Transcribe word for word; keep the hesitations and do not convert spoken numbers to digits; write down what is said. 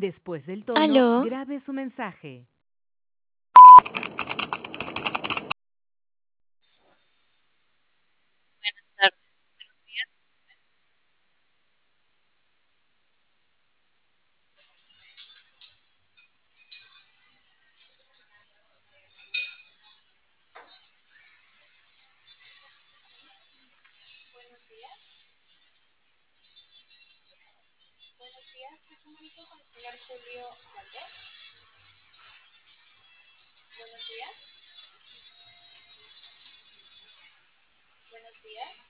Después del tono, Aló, grabe su mensaje. Buenos días. Buenos días, me comunico con el señor Julio Valdés. Buenos días. Buenos días.